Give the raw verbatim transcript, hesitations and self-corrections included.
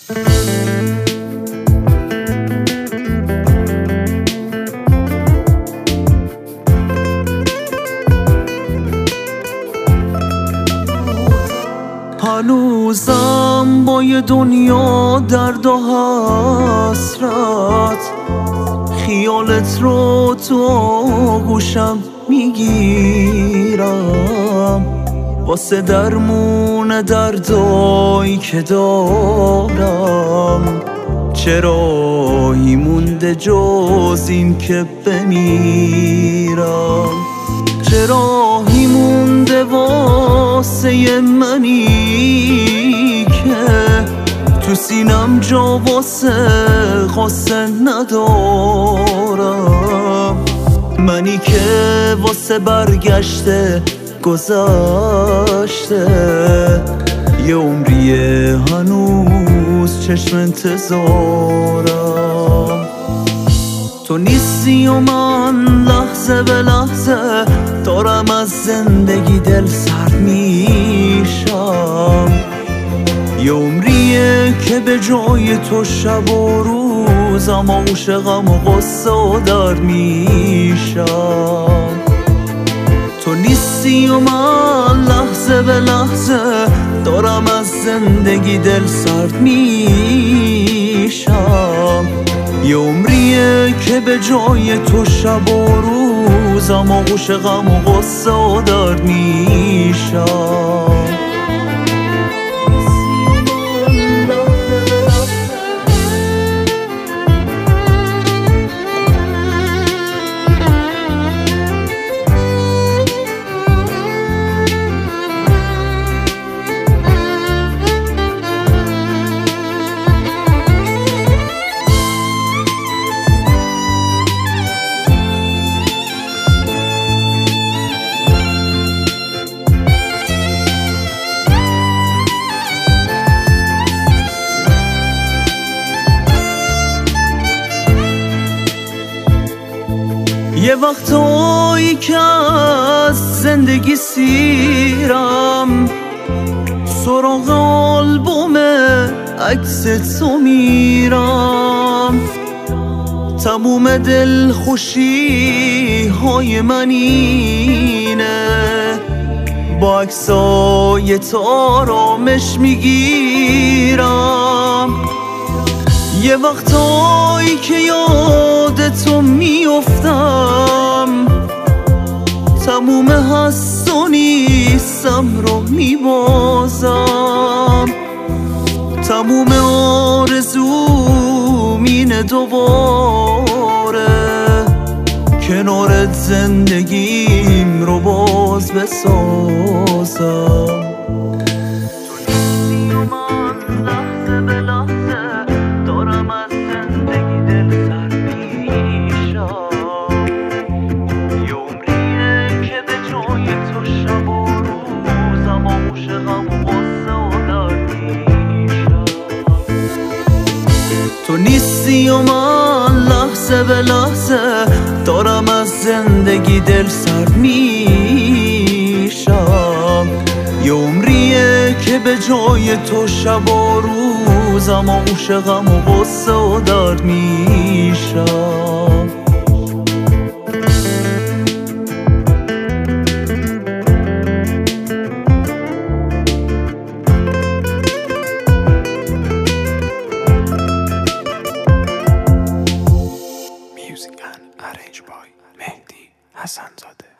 هنوزم با یه دنیا درد و حسرت خیالت رو تو آغوشم میگیرم، واسه درمون دردایی که دارم. چه راهی مونده جز این که بمیرم؟ چه راهی مونده واسه منی که تو سینم جا واسه خواستن ندارم؟ منی که واسه برگشته گذشته یه عمریه هنوز چشم انتظارم. تو نیستی و من لحظه به لحظه دارم از زندگی دل سرد میشم. یه عمریه که به جای تو شب و روزم آغوش غم و غصه و درد میشم. تو نیستی و من لحظه به لحظه دارم از زندگی دل سرد میشم. یه عمریه که به جای تو شب و روزم آغوش غم و غصه و درد میشم. یه وقتایی که از زندگی سیرم سراغ آلبوم عکس تو میرم. تموم دل خوشی های من اینه با عکسای تو آرامش میگیرم. یه وقتایی که یاد تو میافتم تموم هست و نیستم رو میبازم. تموم آرزوم اینه دوباره کنارت زندگیم رو باز بسازم. تو نیستی و من لحظه به لحظه دارم از زندگی دل سرد میشم. یه عمریه که به جای تو شب و روزم آغوش غم و غصه و درد میشم. Music and arranged by Mehdi Hassanzadeh.